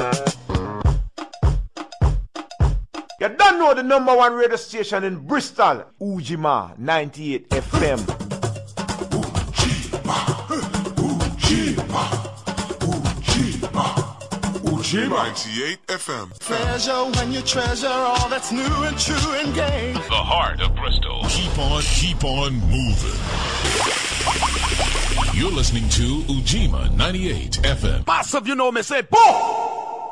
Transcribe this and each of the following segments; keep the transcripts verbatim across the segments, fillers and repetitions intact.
You don't know the number one radio station in Bristol, Ujima ninety-eight F M. Ujima, Ujima, Ujima, Ujima ninety-eight F M. Treasure when you treasure all that's new and true and gay. The heart of Bristol. Keep on, keep on moving. You're listening to Ujima ninety-eight F M. Massive, you know me, say, boom!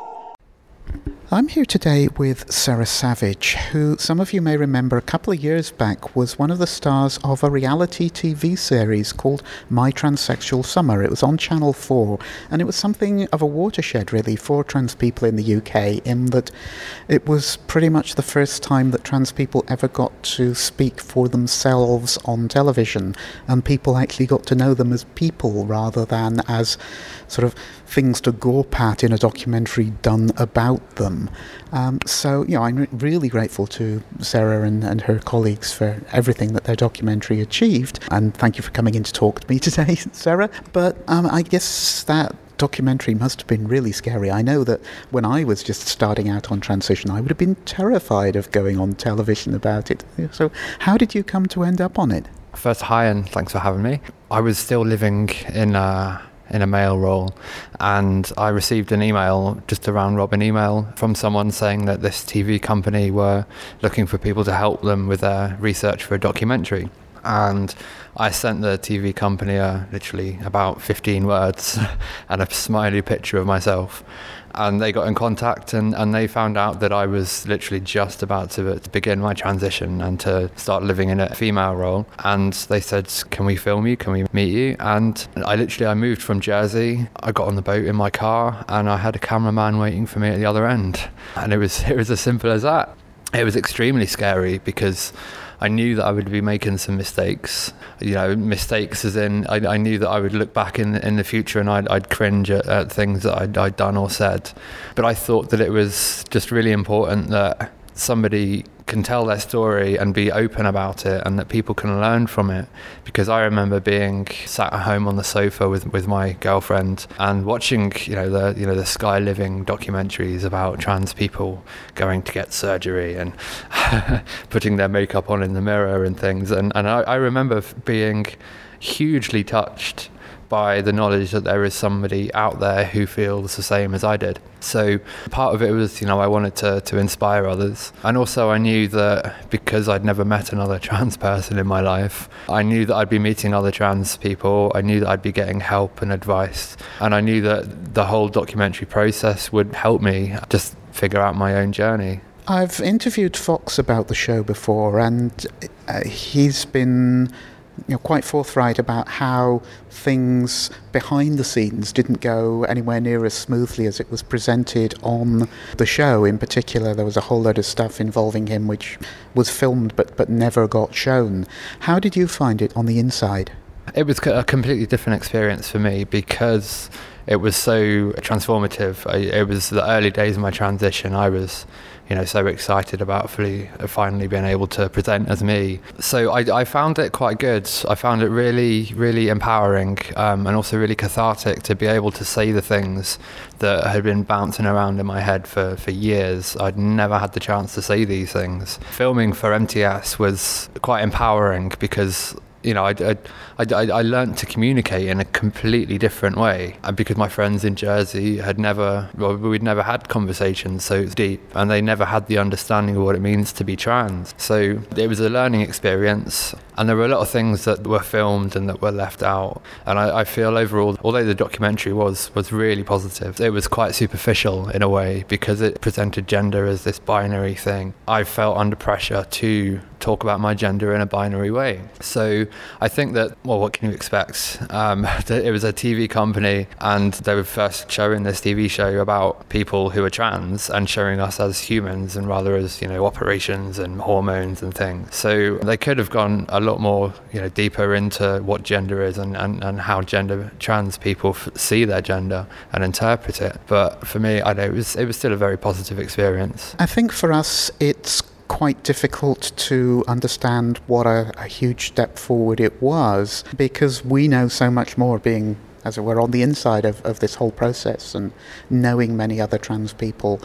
I'm here today with Sarah Savage, who some of you may remember a couple of years back was one of the stars of a reality T V series called My Transsexual Summer. It was on Channel four, and it was something of a watershed, really, for trans people in the U K, in that it was pretty much the first time that trans people ever got to speak for themselves on television, and people actually got to know them as people rather than as sort of things to gawp at in a documentary done about them. Um, so, you know, I'm really grateful to Sarah and, and her colleagues for everything that their documentary achieved. And thank you for coming in to talk to me today, Sarah. But um, I guess that documentary must have been really scary. I know that when I was just starting out on transition, I would have been terrified of going on television about it. So how did you come to end up on it? First, hi, and thanks for having me. I was still living in a... in a mail role, and I received an email, just a round robin email, from someone saying that this T V company were looking for people to help them with their research for a documentary. And I sent the T V company uh, literally about fifteen words and a smiley picture of myself. And they got in contact, and, and they found out that I was literally just about to, to begin my transition and to start living in a female role. And they said, can we film you? Can we meet you? And I literally, I moved from Jersey. I got on the boat in my car, and I had a cameraman waiting for me at the other end. And it was, it was as simple as that. It was extremely scary because I knew that I would be making some mistakes, you know, mistakes as in I, I knew that I would look back in in the future and I'd, I'd cringe at, at things that I'd, I'd done or said. But I thought that it was just really important that somebody can tell their story and be open about it, and that people can learn from it. Because I remember being sat at home on the sofa with, with my girlfriend and watching, you know, the you know the Sky Living documentaries about trans people going to get surgery and putting their makeup on in the mirror and things. And and I, I remember being hugely touched by the knowledge that there is somebody out there who feels the same as I did. So part of it was, you know, I wanted to, to inspire others. And also I knew that because I'd never met another trans person in my life, I knew that I'd be meeting other trans people. I knew that I'd be getting help and advice. And I knew that the whole documentary process would help me just figure out my own journey. I've interviewed Fox about the show before, and uh, he's been you know, quite forthright about how things behind the scenes didn't go anywhere near as smoothly as it was presented on the show. In particular, there was a whole load of stuff involving him which was filmed but, but never got shown. How did you find it on the inside? It was a completely different experience for me because it was so transformative. I, it was the early days of my transition. I was, you know, so excited about fully, finally being able to present as me. So I, I found it quite good. I found it really, really empowering, um, and also really cathartic to be able to say the things that had been bouncing around in my head for, for years. I'd never had the chance to say these things. Filming for M T S was quite empowering because you know, I, I, I, I learned to communicate in a completely different way. And because my friends in Jersey had never, well, we'd never had conversations so deep, and they never had the understanding of what it means to be trans. So it was a learning experience. And there were a lot of things that were filmed and that were left out. And I, I feel overall, although the documentary was, was really positive, it was quite superficial in a way because it presented gender as this binary thing. I felt under pressure to talk about my gender in a binary way. So I think that, well, what can you expect? Um, it was a T V company, and they were first showing this T V show about people who are trans and showing us as humans and rather as, you know, operations and hormones and things. So they could have gone a lot more, you know, deeper into what gender is and, and, and how gender trans people f- see their gender and interpret it. But for me, I know it was it was still a very positive experience. I think for us, it's quite difficult to understand what a, a huge step forward it was, because we know so much more being as it were, on the inside of, of this whole process and knowing many other trans people.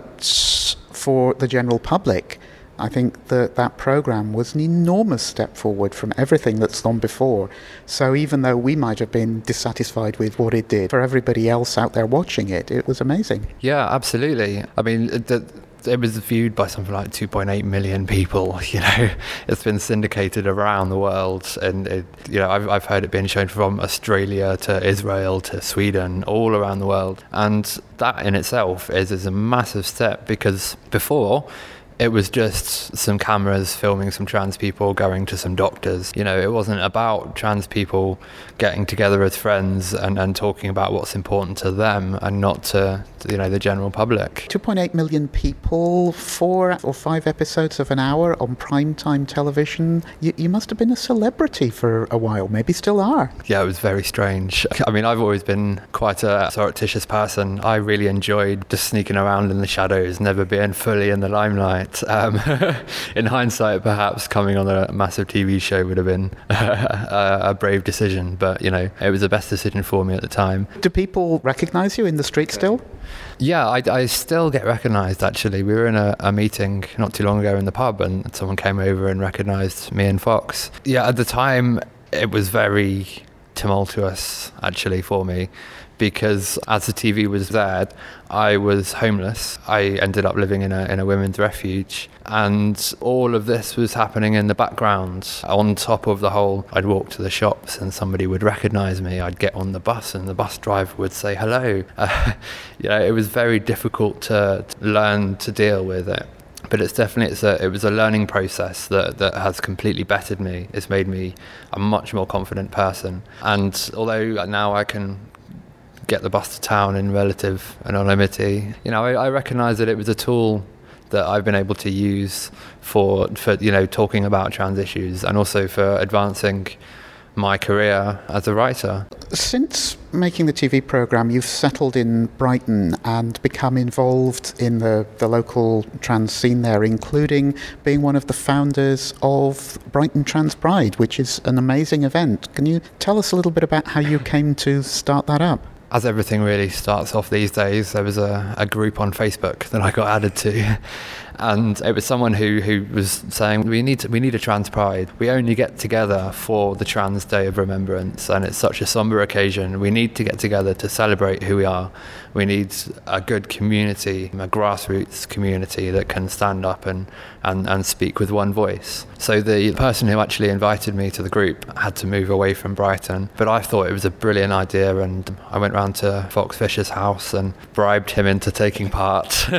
But for the general public, I think that that program was an enormous step forward from everything that's gone before. So even though we might have been dissatisfied with what it did, for everybody else out there watching it, it was amazing. Yeah, absolutely. I mean, the, it was viewed by something like two point eight million people. You know, it's been syndicated around the world, and it, you know, I've I've heard it being shown from Australia to Israel to Sweden, all around the world, and that in itself is is a massive step, because before, it was just some cameras filming some trans people going to some doctors. You know, it wasn't about trans people getting together as friends and, and talking about what's important to them and not to, you know, the general public. two point eight million people, four or five episodes of an hour on primetime television. You, you must have been a celebrity for a while, maybe still are. Yeah, it was very strange. I mean, I've always been quite a surreptitious person. I really enjoyed just sneaking around in the shadows, never being fully in the limelight. Um, in hindsight, perhaps coming on a massive T V show would have been a, a brave decision, but you know, it was the best decision for me at the time. Do people recognise you in the street still? Yeah, I, I still get recognised, actually. We were in a, a meeting not too long ago in the pub, and someone came over and recognised me and Fox. Yeah, at the time, it was very tumultuous, actually, for me, because as the T V was there, I was homeless. I ended up living in a in a women's refuge, and all of this was happening in the background. On top of the whole, I'd walk to the shops and somebody would recognise me. I'd get on the bus and the bus driver would say hello. Uh, you know, it was very difficult to, to learn to deal with it. But it's definitely it's a, it was a learning process that, that has completely bettered me. It's made me a much more confident person. And although now I can get the bus to town in relative anonymity, you know, I, I recognise that it was a tool that I've been able to use for, for, you know, talking about trans issues and also for advancing my career as a writer. Since making the T V programme, you've settled in Brighton and become involved in the, the local trans scene there, including being one of the founders of Brighton Trans Pride, which is an amazing event. Can you tell us a little bit about how you came to start that up? As everything really starts off these days, there was a, a group on Facebook that I got added to, and it was someone who, who was saying we need to, we need a trans pride. We only get together for the Trans Day of Remembrance, and it's such a somber occasion. We need to get together to celebrate who we are. We need a good community, a grassroots community that can stand up and, and, and speak with one voice. So the person who actually invited me to the group had to move away from Brighton, but I thought it was a brilliant idea, and I went round to Fox Fisher's house and bribed him into taking part.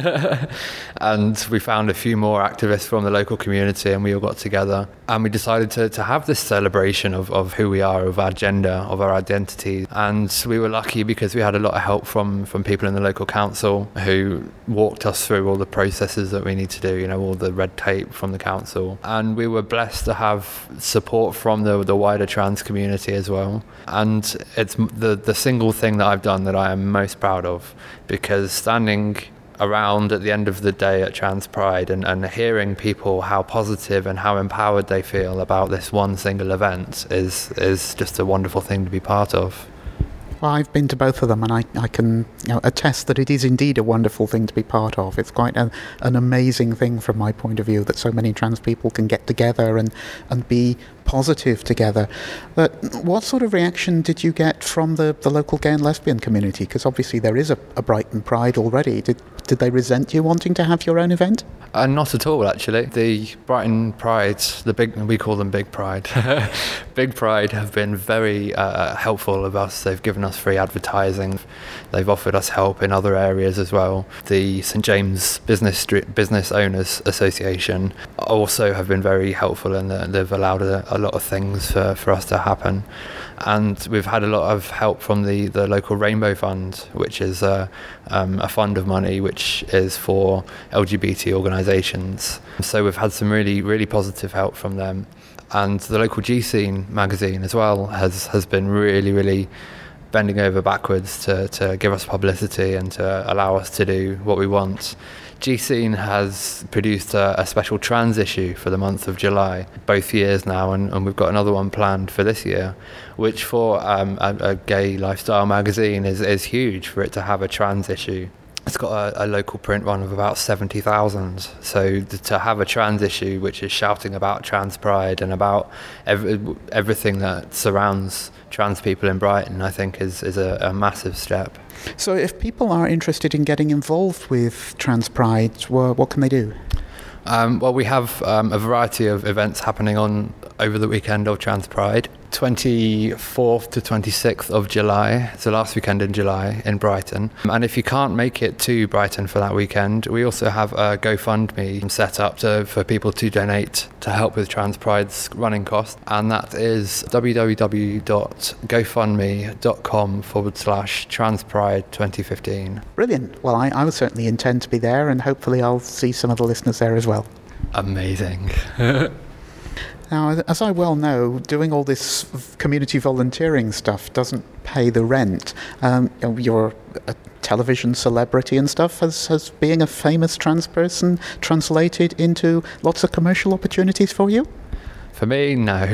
And we found a few more activists from the local community, and we all got together and we decided to, to have this celebration of, of who we are, of our gender, of our identity. And we were lucky because we had a lot of help from, from people in the local council who walked us through all the processes that we need to do, you know, all the red tape from the council. And we were blessed to have support from the, the wider trans community as well. And it's the, the single thing that I've done that I am most proud of, because standing around at the end of the day at Trans Pride and, and hearing people how positive and how empowered they feel about this one single event is is just a wonderful thing to be part of. Well, I've been to both of them, and I, I can you know, attest that it is indeed a wonderful thing to be part of. It's quite a, an amazing thing from my point of view that so many trans people can get together and, and be positive together. But what sort of reaction did you get from the, the local gay and lesbian community? Because obviously there is a, a Brighton Pride already. Did did they resent you wanting to have your own event? Uh, not at all, actually. The Brighton Pride, the big, we call them Big Pride. Big Pride have been very uh, helpful of us. They've given us free advertising. They've offered us help in other areas as well. The St James Business Street, Business Owners Association also have been very helpful, and they've allowed a, a lot of things for, for us to happen. And we've had a lot of help from the, the local Rainbow Fund, which is uh, um, a fund of money which is for L G B T organisations. So we've had some really, really positive help from them. And the local G-Scene magazine as well has, has been really, really bending over backwards to, to give us publicity and to allow us to do what we want. G-Scene has produced a, a special trans issue for the month of July, both years now, and, and we've got another one planned for this year, which for um, a, a gay lifestyle magazine is, is huge for it to have a trans issue. It's got a, a local print run of about seventy thousand, so th- to have a trans issue which is shouting about trans pride and about ev- everything that surrounds trans people in Brighton, I think is, is a, a massive step. So if people are interested in getting involved with Trans Pride, wh- what can they do? Um, well, we have um, a variety of events happening on over the weekend of Trans Pride. twenty-fourth to twenty-sixth of July, it's the last weekend in July in Brighton. And if you can't make it to Brighton for that weekend, we also have a GoFundMe set up to, for people to donate to help with Trans Pride's running costs. And that is www.gofundme.com forward slash Trans Pride twenty fifteen. Brilliant. Well, I, I will certainly intend to be there, and hopefully I'll see some of the listeners there as well. Amazing. Now, as I well know, doing all this community volunteering stuff doesn't pay the rent. Um, you're a television celebrity and stuff. Has, has being a famous trans person translated into lots of commercial opportunities for you? For me, no.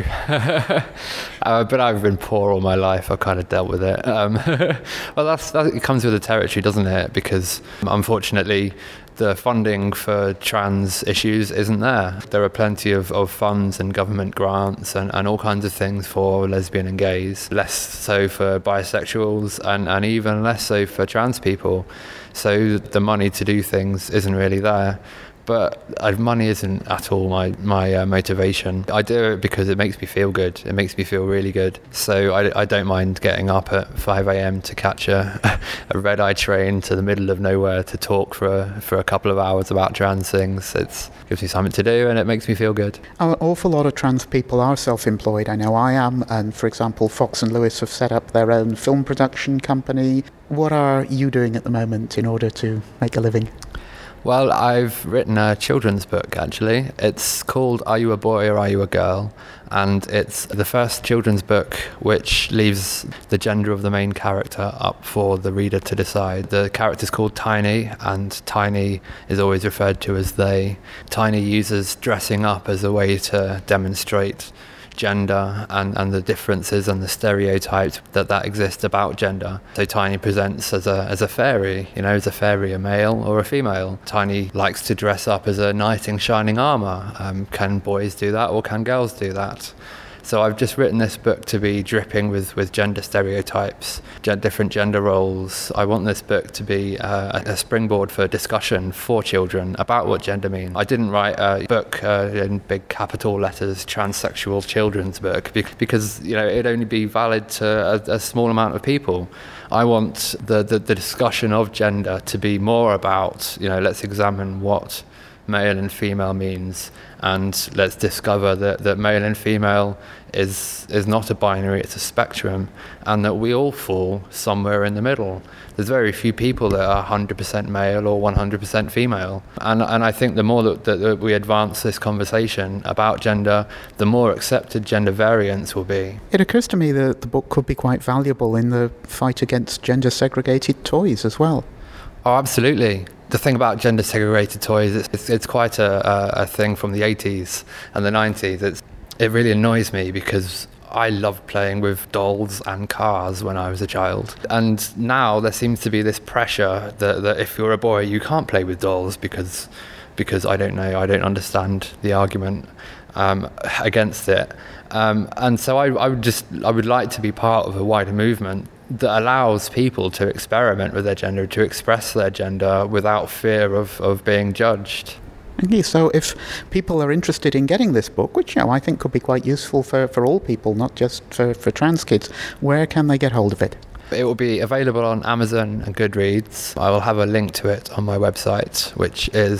uh, but I've been poor all my life. I've kind of dealt with it. Um, well, that's, that it comes with the territory, doesn't it? Because unfortunately, the funding for trans issues isn't there. There are plenty of, of funds and government grants and, and all kinds of things for lesbian and gays, less so for bisexuals and, and even less so for trans people. So the money to do things isn't really there. But uh, money isn't at all my, my uh, motivation. I do it because it makes me feel good. It makes me feel really good. So I, I don't mind getting up at five a.m. to catch a, a red-eye train to the middle of nowhere to talk for a, for a couple of hours about trans things. It gives me something to do and it makes me feel good. An awful lot of trans people are self-employed. I know I am. And for example, Fox and Lewis have set up their own film production company. What are you doing at the moment in order to make a living? Well, I've written a children's book, actually. It's called Are You a Boy or Are You a Girl? And it's the first children's book which leaves the gender of the main character up for the reader to decide. The character's called Tiny, and Tiny is always referred to as they. Tiny uses dressing up as a way to demonstrate gender and, and the differences and the stereotypes that that exist about gender. So Tiny presents as a as a fairy, you know, as a fairy, a male or a female. Tiny likes to dress up as a knight in shining armour. Um, can boys do that or can girls do that? So I've just written this book to be dripping with, with gender stereotypes, gen- different gender roles. I want this book to be uh, a springboard for discussion for children about what gender means. I didn't write a book uh, in big capital letters, transsexual children's book, because you know it'd only be valid to a, a small amount of people. I want the, the, the discussion of gender to be more about, you know, let's examine what male and female means, and let's discover that, that male and female is is not a binary, it's a spectrum, and that we all fall somewhere in the middle. There's very few people that are one hundred percent male or one hundred percent female, and and I think the more that, that, that we advance this conversation about gender, the more accepted gender variance will be. It occurs to me that the book could be quite valuable in the fight against gender segregated toys as well. Oh, absolutely. The thing about gender segregated toys, it's, it's, it's quite a, a, a thing from the eighties and the nineties. It's, it really annoys me because I loved playing with dolls and cars when I was a child. And now there seems to be this pressure that, that if you're a boy, you can't play with dolls because, because I don't know, I don't understand the argument um, against it. Um, and so I, I would just, I would like to be part of a wider movement that allows people to experiment with their gender, to express their gender without fear of, of being judged. Okay, so if people are interested in getting this book, which you know, I think could be quite useful for, for all people, not just for, for trans kids, where can they get hold of it? It will be available on Amazon and Goodreads. I will have a link to it on my website, which is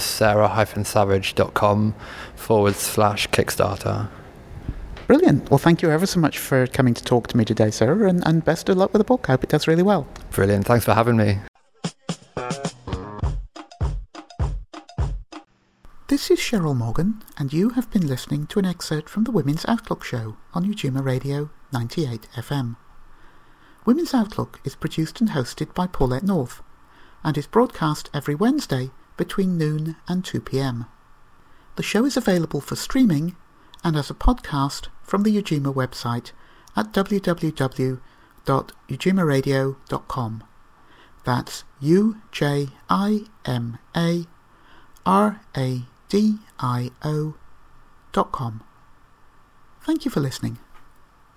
sarah-savage.com forward slash Kickstarter. Brilliant. Well, thank you ever so much for coming to talk to me today, sir, and, and best of luck with the book. I hope it does really well. Brilliant. Thanks for having me. This is Cheryl Morgan, and you have been listening to an excerpt from the Women's Outlook Show on Ujima Radio ninety-eight F M. Women's Outlook is produced and hosted by Paulette North and is broadcast every Wednesday between noon and two p.m. The show is available for streaming and as a podcast from the Ujima website at w w w dot ujima radio dot com. That's U J I M A R A D I O dot com. Thank you for listening.